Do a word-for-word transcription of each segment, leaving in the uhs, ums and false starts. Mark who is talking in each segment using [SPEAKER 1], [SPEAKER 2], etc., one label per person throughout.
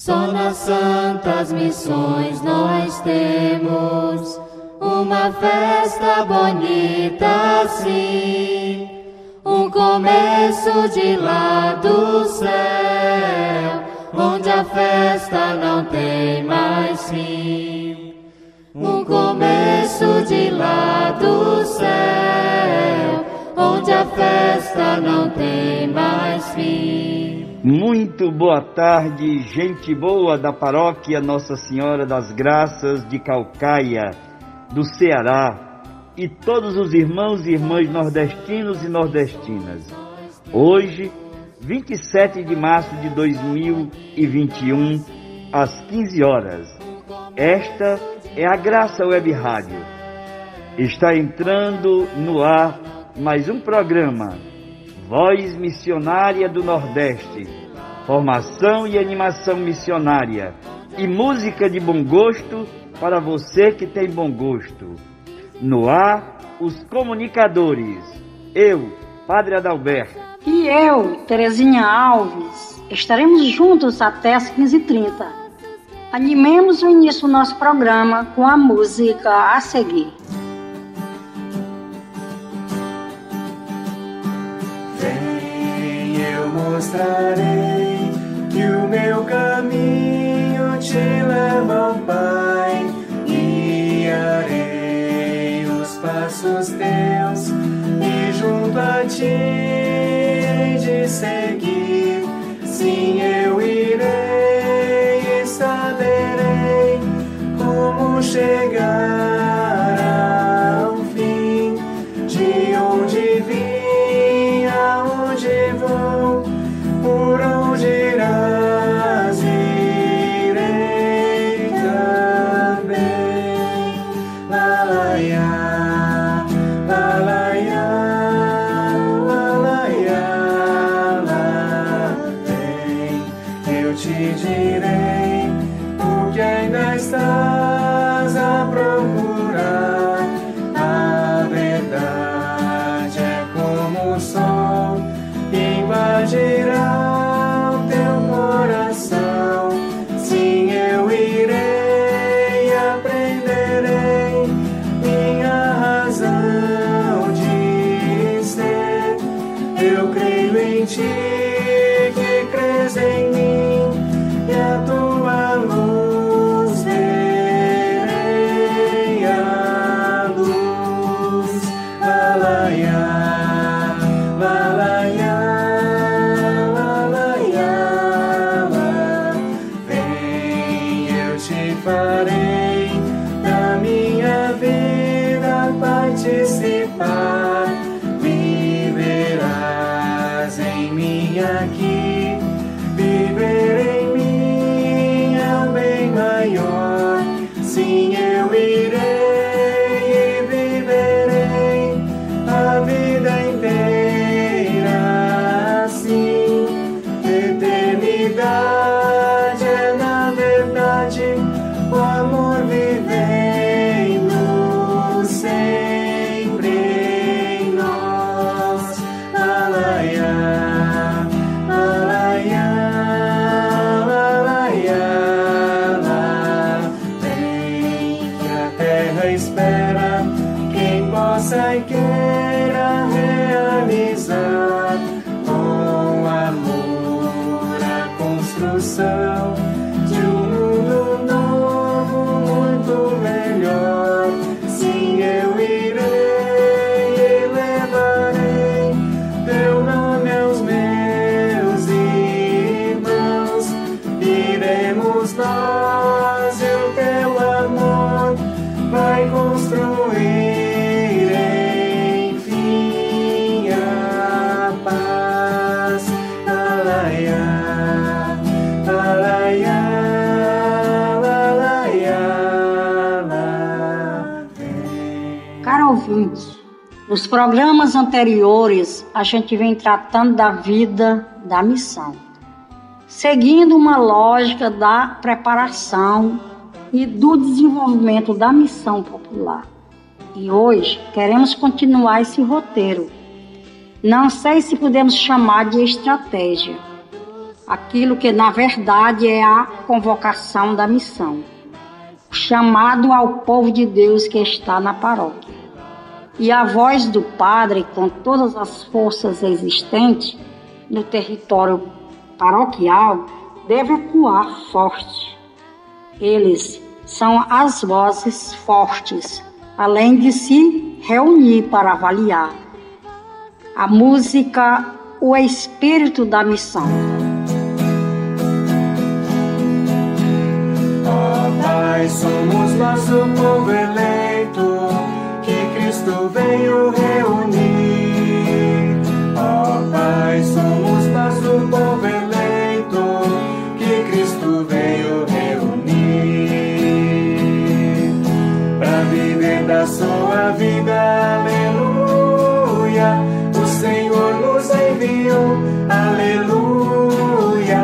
[SPEAKER 1] Só nas santas missões nós temos uma festa bonita assim, um começo de lá do céu, onde a festa não tem mais fim. Um começo de lá do céu, onde a festa não tem mais fim.
[SPEAKER 2] Muito boa tarde, gente boa da paróquia Nossa Senhora das Graças de Caucaia, do Ceará, e todos os irmãos e irmãs nordestinos e nordestinas. Hoje, vinte e sete de março de dois mil e vinte e um, às quinze horas. Esta é a Graça Web Rádio. Está entrando no ar mais um programa, Voz Missionária do Nordeste, formação e animação missionária e música de bom gosto para você que tem bom gosto. No ar, os comunicadores, eu, Padre Adalberto.
[SPEAKER 3] E eu, Terezinha Alves, estaremos juntos até as quinze e trinta. Animemos o início do nosso programa com a música a seguir.
[SPEAKER 4] Vem, eu mostrarei que o meu caminho te leva ao Pai. Guiarei os passos teus e junto a ti hei de seguir. Sim, eu irei e saberei como chegar ao fim, de onde vim, aonde vou, por onde irás, irei também. Lá, lá, ia, lá, lá, ia, lá, lá, ia, lá, vem, eu te direi o que ainda estás a procurar. A verdade é como o sol, invadirá o teu coração. Sim, eu irei e aprenderei minha razão de ser. Eu creio em ti, que crês em mim, e a tua luz verei, a luz. Lá, lá, ia, lá, lá, ia, lá, lá, ia, lá. Vem, eu te farei da minha vida participar. Viverás em mim aqui, viver em mim é o bem maior. Sim, eu irei e viverei a vida inteira assim. Eternidade é na verdade o amor vivendo sempre em nós. Lá, lá, ia, lá, lá, ia, lá, lá, ia, lá. Vem, que a terra espera quem possa e queira realizar com amor a construção de um mundo novo, muito melhor. Sim, eu irei e levarei teu nome aos meus irmãos. Iremos nós e o teu amor vai construir enfim a paz. Lá, lá, ia, lá, lá, ia, lá, lá, ia, lá, vem.
[SPEAKER 3] Caro ouvinte, nos programas anteriores a gente vem tratando da vida da missão, seguindo uma lógica da preparação e do desenvolvimento da missão popular. E hoje queremos continuar esse roteiro. Não sei se podemos chamar de estratégia. aquilo que na verdade é a convocação da missão, o chamado ao povo de Deus que está na paróquia. E a voz do Padre, com todas as forças existentes no território paroquial, deve ecoar forte. Eles são as vozes fortes, além de se reunir para avaliar a música, o espírito da missão.
[SPEAKER 4] Ó Pai, somos nosso povo eleito, que Cristo veio reunir. Ó Pai, somos nosso povo eleito, que Cristo veio reunir. Pra viver da sua vida, aleluia, o Senhor nos enviou, aleluia.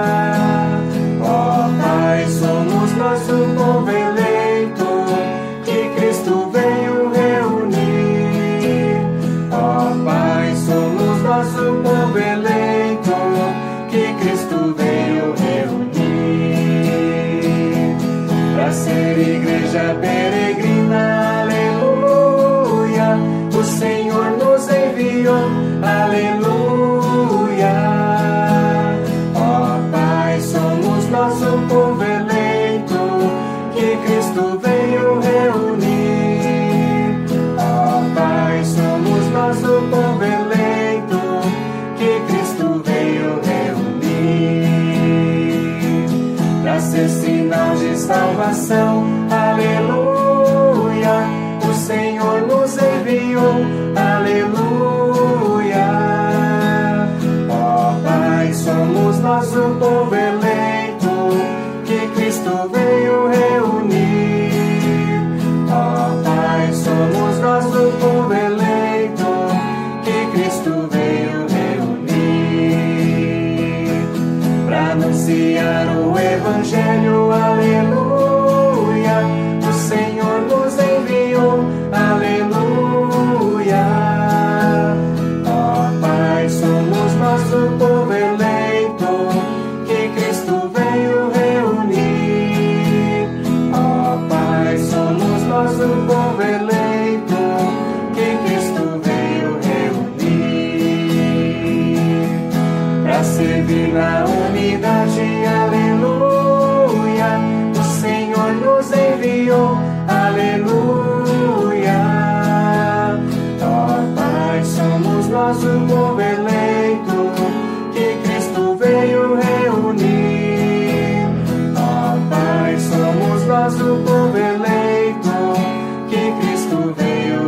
[SPEAKER 4] Ó Pai, somos nosso povo eleito, que Cristo veio reunir. Ó Pai, somos nosso povo eleito, que Cristo veio reunir. Pra ser igreja peregrina, aleluia, o Senhor nos enviou, aleluia. Ó Pai, somos nosso povo eleito, que Cristo veio reunir. Ó Pai, somos nosso povo eleito, que Cristo veio reunir. Pra ser sinal de salvação, aleluia, o Senhor nos enviou, aleluia. Ó Pai, somos nosso povo eleito, que Cristo veio reunir. Ó Pai, somos nosso povo eleito, que Cristo veio reunir. Pra anunciar o Evangelho, aleluia, o Senhor nos enviou, aleluia. Ó Pai, somos nosso povo eleito, que Cristo veio reunir. Ó Pai, somos nosso povo eleito, que Cristo veio reunir. Pra servir na unidade, aleluia, o Senhor nos enviou, aleluia. Ó Pai, somos nosso povo eleito, que Cristo veio reunir. Ó Pai, somos nosso povo eleito, que Cristo veio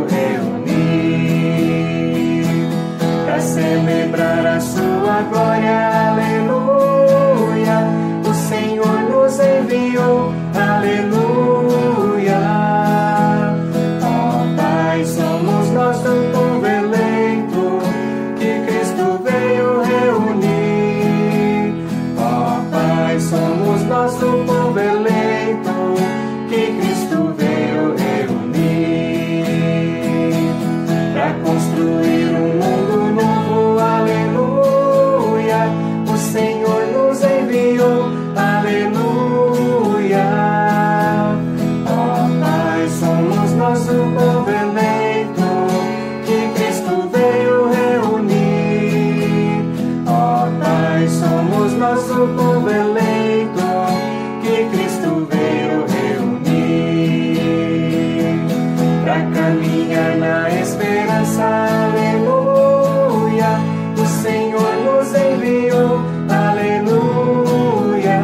[SPEAKER 4] reunir. Pra celebrar a sua glória, aleluia, o Senhor nos enviou, aleluia. Ó Pai, somos nosso povo eleito, que Cristo veio reunir. Ó Pai, somos nosso povo eleito, que Cristo veio reunir. Pra construir um mundo novo, aleluia, o Senhor nos enviou, aleluia. Ó Pai, somos nosso povo eleito, que Cristo veio reunir. Ó Pai, somos nosso povo eleito, que Cristo veio reunir. Pra caminhar na esperança, aleluia, o Senhor nos enviou, aleluia.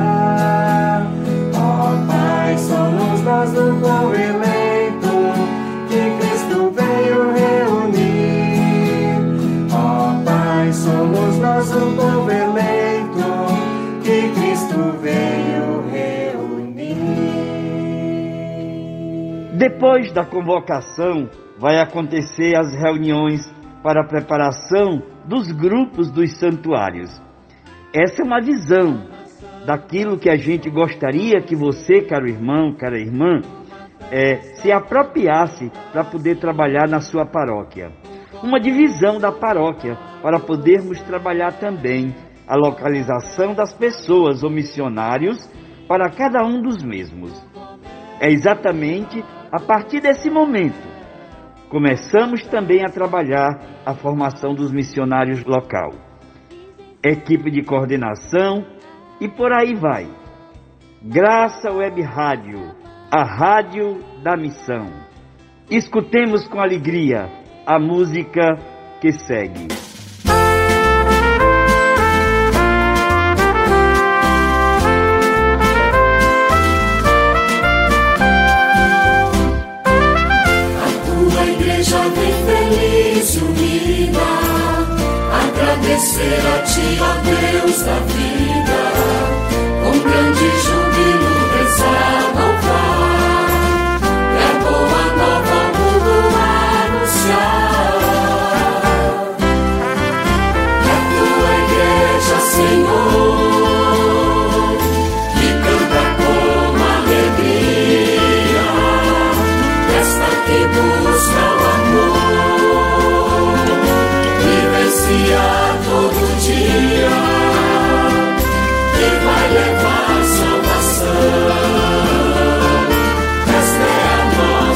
[SPEAKER 4] Ó Pai, somos nós o povo eleito, que Cristo veio reunir. Ó Pai, somos nós o povo eleito, que Cristo veio reunir.
[SPEAKER 2] Depois da convocação, vai acontecer as reuniões para a preparação dos grupos dos santuários. Essa é uma visão daquilo que a gente gostaria que você, caro irmão, cara irmã, é, se apropriasse para poder trabalhar na sua paróquia. Uma divisão da paróquia para podermos trabalhar também a localização das pessoas ou missionários para cada um dos mesmos. É exatamente a partir desse momento começamos também a trabalhar a formação dos missionários local, equipe de coordenação e por aí vai. Graça Web Rádio, a rádio da missão. Escutemos com alegria a música que segue.
[SPEAKER 1] Feliz e unida, agradecer a Ti, ó Deus da vida, com grande júbilo rezar, louvar, e a boa nova ao mundo anunciar. É a Tua igreja, Senhor, que canta com alegria, esta que busca o todo dia, que vai levar salvação. Esta é a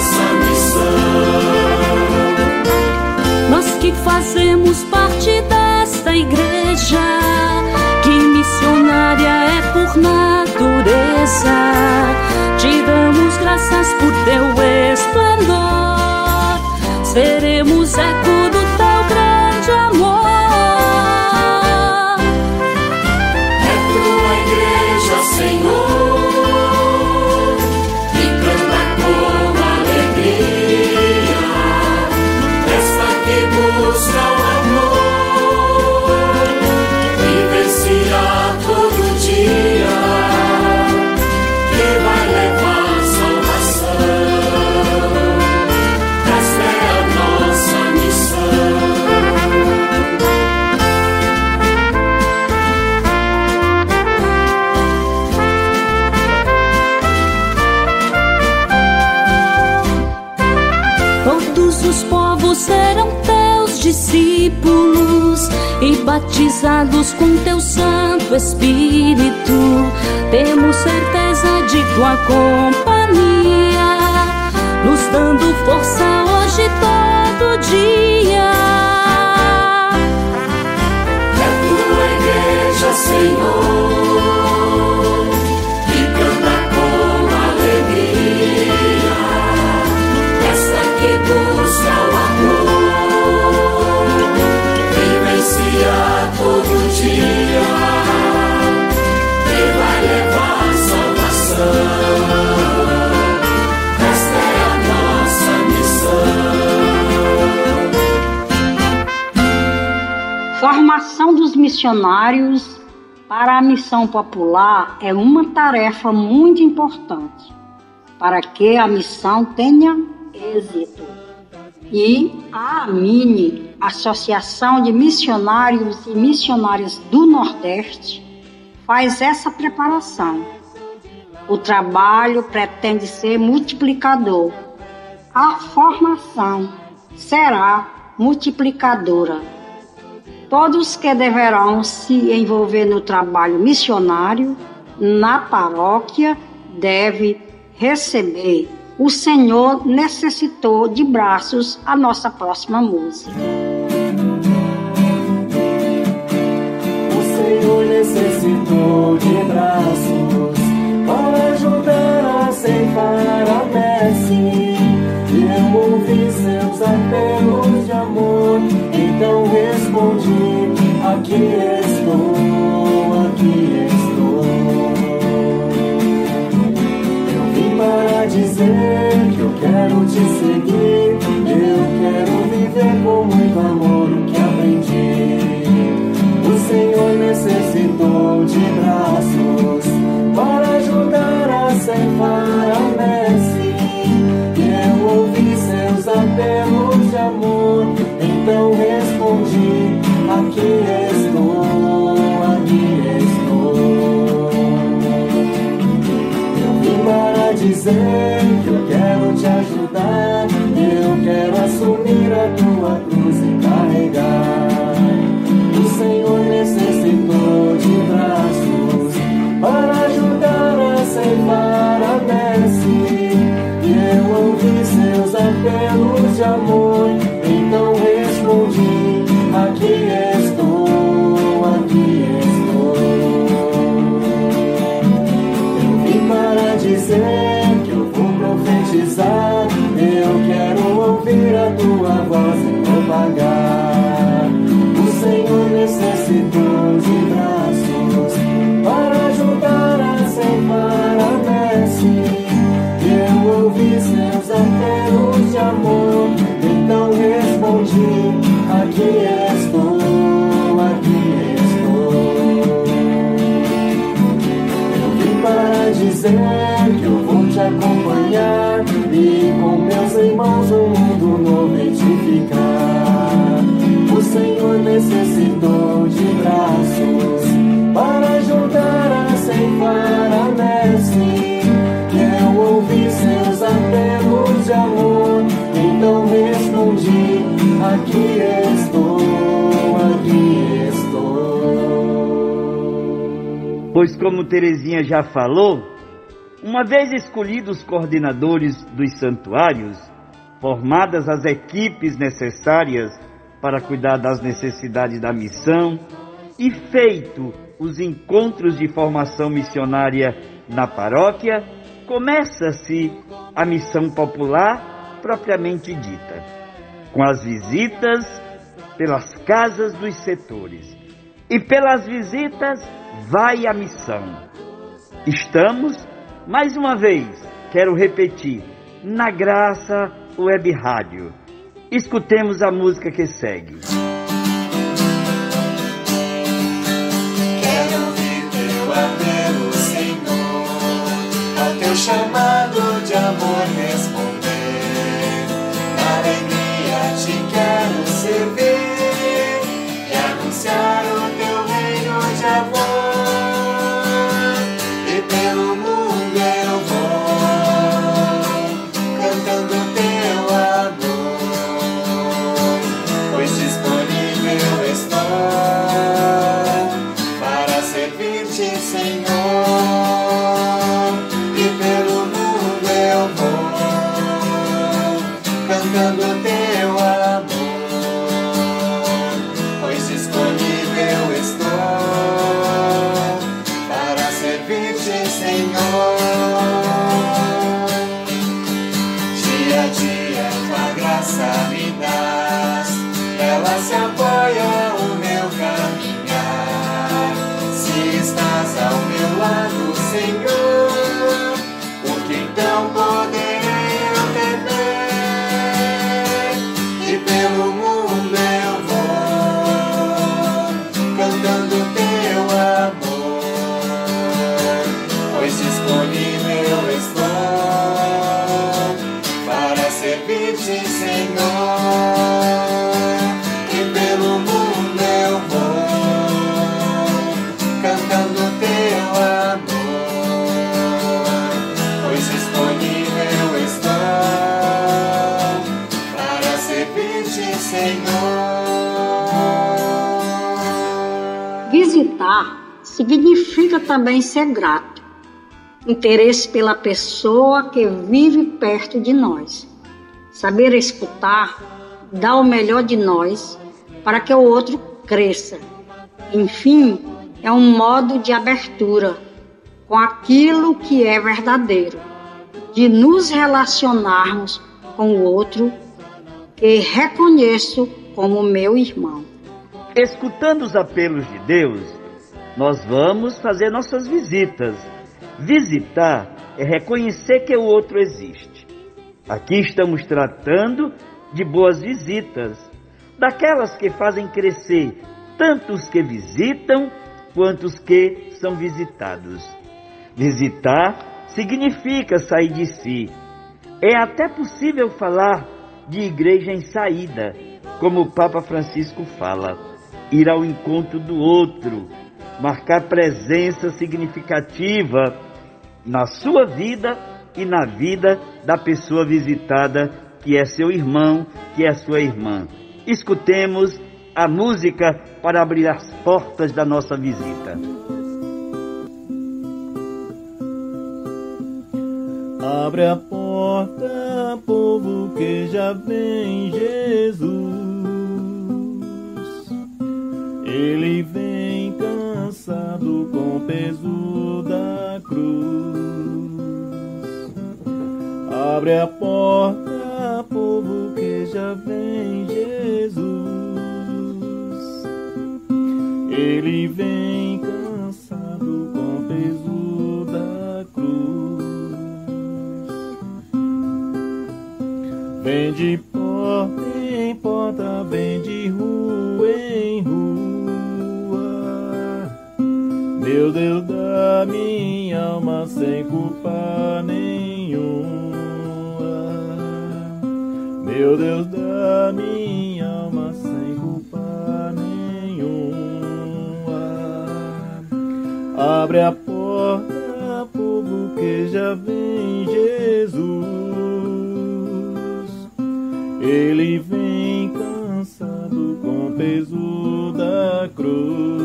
[SPEAKER 1] nossa missão.
[SPEAKER 5] Nós que fazemos parte desta igreja, que missionária é por natureza, te damos graças por Teu esplendor, seremos eco do Teu grande amor.
[SPEAKER 1] Senhor, que canta com alegria, esta que busca o amor, vivencia todo dia, que vai levar salvação. Esta é a nossa missão.
[SPEAKER 5] Todos os povos serão Teus discípulos e batizados com Teu Santo Espírito. Temos certeza de Tua companhia, nos dando força hoje e todo dia.
[SPEAKER 1] É a Tua igreja, Senhor, que canta com alegria, que busca o amor, vivencia todo dia, que vai levar salvação. Esta é a nossa missão.
[SPEAKER 3] Formação dos missionários para a missão popular é uma tarefa muito importante para que a missão tenha êxito. E a AMINE, Associação de Missionários e Missionárias do Nordeste, faz essa preparação. O trabalho pretende ser multiplicador. A formação será multiplicadora. Todos que deverão se envolver no trabalho missionário na paróquia devem receber. O Senhor necessitou de braços, a nossa próxima música.
[SPEAKER 4] O Senhor necessitou de braços para ajudar a ceifar a messe. E eu ouvi seus apelos de amor, então respondi: aqui estou, aqui estou. Para dizer que eu quero te seguir, eu quero viver com muito amor o que aprendi. O Senhor necessitou de braços para ajudar a ceifar a messe. E eu ouvi seus apelos de amor, então respondi: aqui estou, aqui estou. Para dizer que eu quero te ajudar, eu quero assumir a tua cruz e carregar. O Senhor necessitou dizer que eu vou profetizar. Eu quero ouvir a tua voz e propagar. O Senhor necessitou de braços para ajudar a ceifar a messe. Eu ouvi seus apelos de amor, então respondi: aqui estou, aqui estou. Eu vim para dizer que eu vou te acompanhar e com meus irmãos um mundo novo edificar. O Senhor necessitou de braços para ajudar a ceifar a messe. Eu ouvi seus apelos de amor, então respondi: aqui estou, aqui estou.
[SPEAKER 2] Pois como Terezinha já falou, uma vez escolhidos os coordenadores dos santuários, formadas as equipes necessárias para cuidar das necessidades da missão e feito os encontros de formação missionária na paróquia, começa-se a missão popular propriamente dita, com as visitas pelas casas dos setores. E pelas visitas vai a missão. Estamos, mais uma vez, quero repetir, na Graça Web Rádio. Escutemos a música que segue.
[SPEAKER 4] Quero ouvir teu apelo, Senhor, ao teu chamado de amor responder. Na alegria te quero servir e anunciar o teu reino de amor. E pelo mundo eu vou cantando teu amor, pois disponível estou para servir-te, Senhor. E pelo mundo eu vou cantando teu amor, pois disponível estou para servir-te, Senhor. Dia a dia tua graça me dás, ela se apoia o meu caminhar. Se estás ao meu lado, Senhor, o que então poderei eu temer? E pelo mundo eu vou cantando teu amor, pois disponível estou para servir-te, Senhor. E pelo mundo eu vou cantando teu amor, pois disponível estou para servir-te, Senhor.
[SPEAKER 3] Visitar significa também ser grato, interesse pela pessoa que vive perto de nós. Saber escutar, dar o melhor de nós para que o outro cresça. Enfim, é um modo de abertura com aquilo que é verdadeiro, de nos relacionarmos com o outro que reconheço como meu irmão.
[SPEAKER 2] Escutando os apelos de Deus, nós vamos fazer nossas visitas. Visitar é reconhecer que o outro existe. Aqui estamos tratando de boas visitas, daquelas que fazem crescer tanto os que visitam quanto os que são visitados. Visitar significa sair de si. É até possível falar de igreja em saída, como o Papa Francisco fala, ir ao encontro do outro, marcar presença significativa na sua vida e na vida da pessoa visitada, que é seu irmão, que é sua irmã. Escutemos a música para abrir as portas da nossa visita.
[SPEAKER 6] Abre a porta, povo, que já vem Jesus. Ele vem cansado com o peso da cruz. Abre a porta, povo, que já vem Jesus. Ele vem cansado com o peso da cruz. Vem de porta em porta, vem de rua em rua. Meu Deus da minha alma, sem culpa nenhuma. Meu Deus da minha alma, sem culpa nenhuma. Abre a porta, povo, que já vem Jesus. Ele vem cansado com o peso da cruz.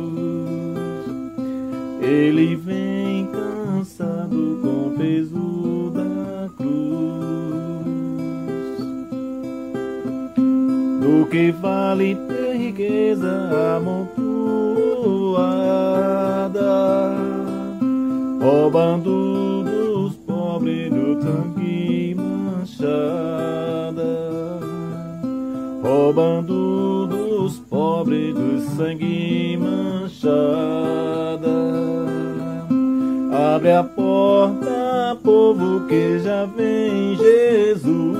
[SPEAKER 6] Ele vem cansado com o peso da cruz. Do que vale ter riqueza amontoada, roubando dos pobres do sangue manchada, roubando dos pobres do sangue manchada. Abre a porta, povo, que já vem Jesus.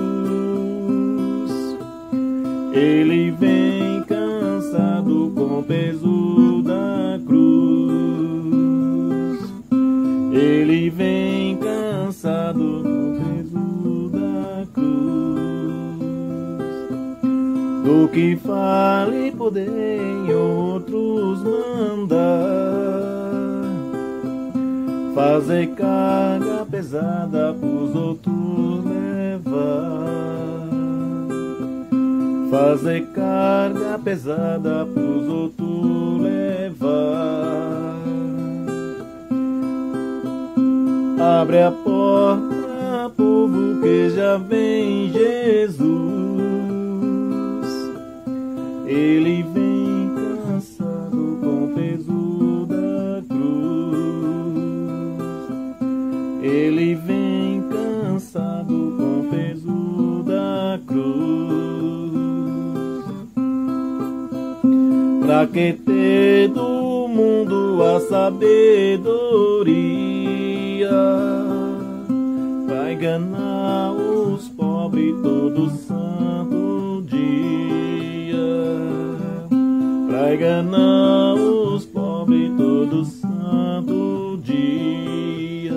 [SPEAKER 6] Ele vem cansado com o peso da cruz. Ele vem cansado com o peso da cruz. Do que fale poder em outros mandar, fazer carga pesada pros outros levar. Fazer carga pesada pros outros levar. Abre a porta, povo, que já vem Jesus. Ele vem cansado com o peso da cruz. Ele vem cansado com o peso da cruz. Pra que ter do mundo a sabedoria, pra enganar os pobres todo santo dia, pra enganar os pobres todo santo dia.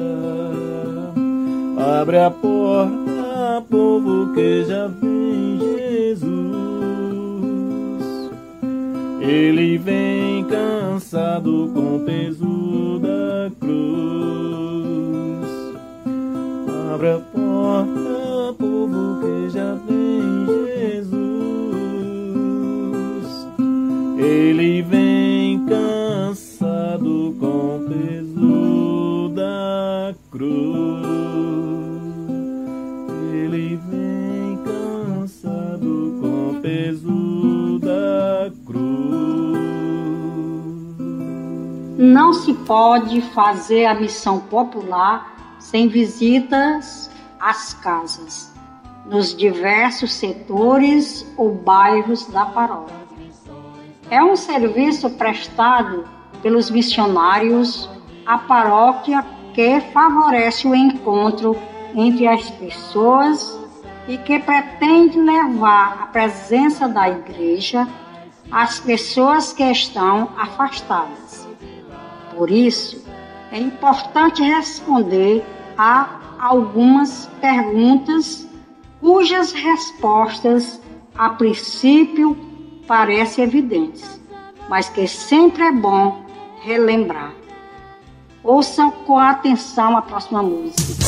[SPEAKER 6] Abre a porta, povo, que já vem Jesus. Ele vem cansado com o peso da cruz. Abre a porta, povo, que já vem Jesus. Ele vem cansado com o peso da cruz. Ele vem cansado com o peso da cruz.
[SPEAKER 3] Não se pode fazer a missão popular sem visitas às casas, nos diversos setores ou bairros da paróquia. É um serviço prestado pelos missionários à paróquia que favorece o encontro entre as pessoas e que pretende levar a presença da igreja às pessoas que estão afastadas. Por isso, é importante responder a algumas perguntas cujas respostas, a princípio, parecem evidentes, mas que sempre é bom relembrar. Ouçam com atenção a próxima música.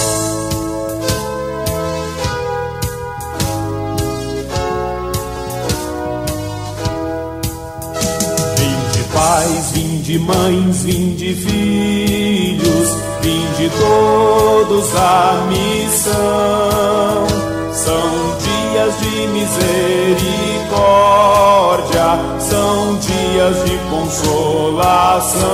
[SPEAKER 7] Pais, vinde mães, vinde filhos, vinde todos à missão. São dias de misericórdia, são dias de consolação.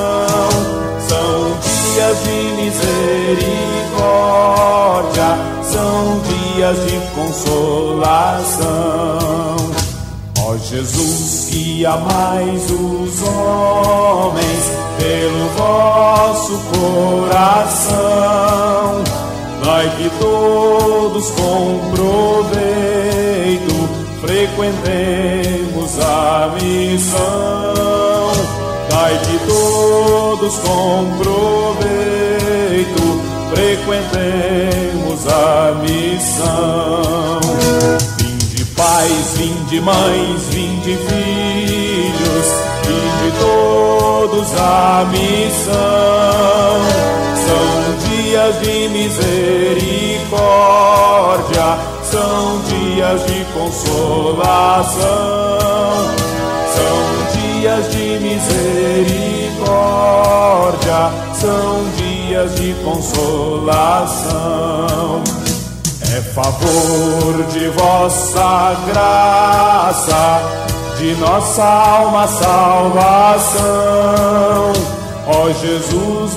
[SPEAKER 7] São dias de misericórdia, são são dias de consolação. Ó Jesus, que amais os homens pelo vosso coração, dai que todos com proveito frequentemos a missão. Dai que todos com proveito frequentemos a missão. Vinde pais, vinde mães, vinde filhos, vinde todos a missão. São dias de misericórdia, são dias de consolação. São dias de misericórdia, são dias de consolação. É favor de vossa graça, de nossa alma salvação. Ó Jesus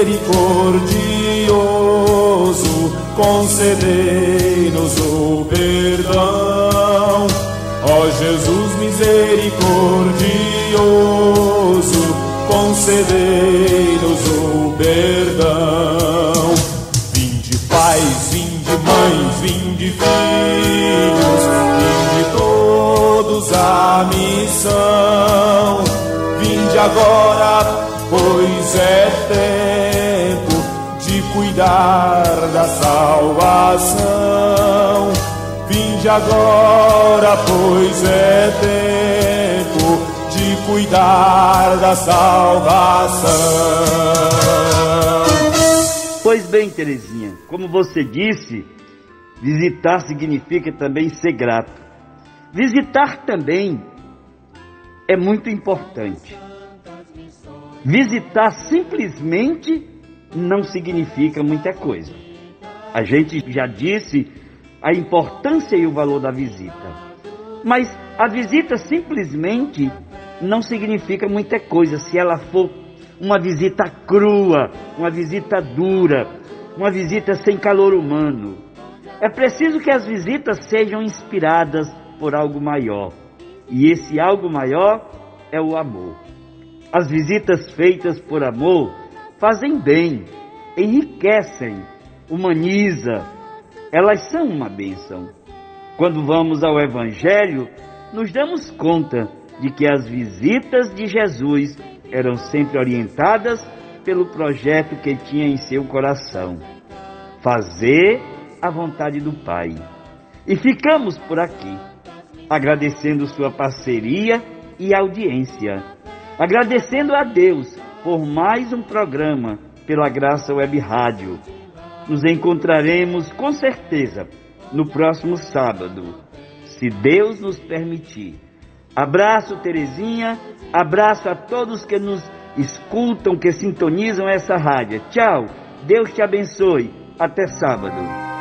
[SPEAKER 7] misericordioso, concedei-nos o perdão. Ó Jesus misericordioso, concedei-nos o perdão. Vinde pais, vinde mães, vinde filhos, vinde todos a missão. Vinde agora, pois é tempo de cuidar da salvação. Vinde agora, pois é tempo de cuidar da salvação.
[SPEAKER 2] Pois bem, Terezinha, como você disse, visitar significa também ser grato. Visitar também é muito importante. Visitar simplesmente não significa muita coisa. A gente já disse a importância e o valor da visita. Mas a visita simplesmente não significa muita coisa se ela for uma visita crua, uma visita dura, uma visita sem calor humano. É preciso que as visitas sejam inspiradas por algo maior. E esse algo maior é o amor. As visitas feitas por amor fazem bem, enriquecem, humanizam. Elas são uma bênção. Quando vamos ao Evangelho, nos damos conta de que as visitas de Jesus eram sempre orientadas pelo projeto que tinha em seu coração: fazer a vontade do Pai. E ficamos por aqui, agradecendo sua parceria e audiência, agradecendo a Deus por mais um programa pela Graça Web Rádio. Nos encontraremos com certeza no próximo sábado, se Deus nos permitir. Abraço, Terezinha, abraço a todos que nos escutam, que sintonizam essa rádio. Tchau, Deus te abençoe, até sábado.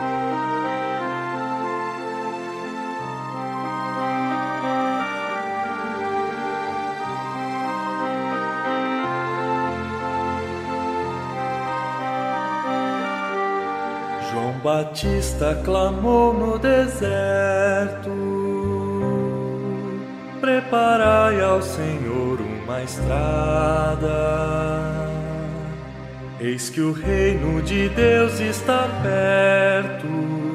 [SPEAKER 6] João Batista clamou no deserto: preparai ao Senhor uma estrada. Eis que o reino de Deus está perto.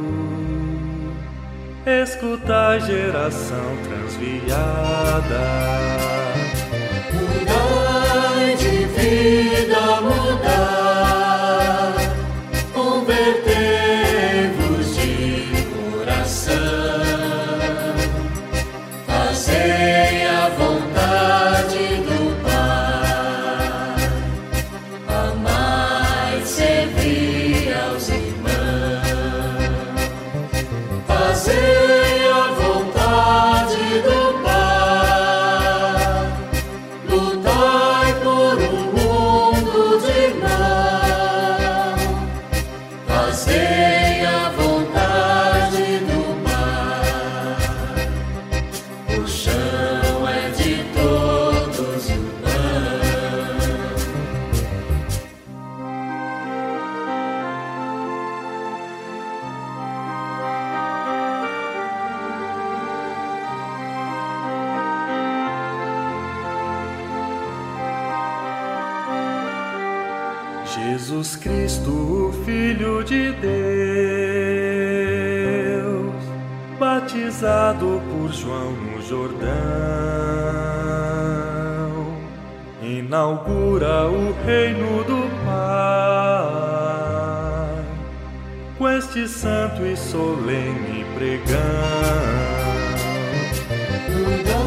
[SPEAKER 6] Escutai, geração transviada.
[SPEAKER 1] Mudai de vida, mudar, convertei-vos de coração, fazei a vontade do Pai, amai, servi aos irmãos, fazei a vontade do Pai, lutai por um mundo de irmãos, fazei a vontade do Pai. O chão é de todos o pão.
[SPEAKER 4] Jesus Cristo, o Filho de Deus, batizado por João no Jordão, inaugura o reino do Pai, com este santo e solene pregão.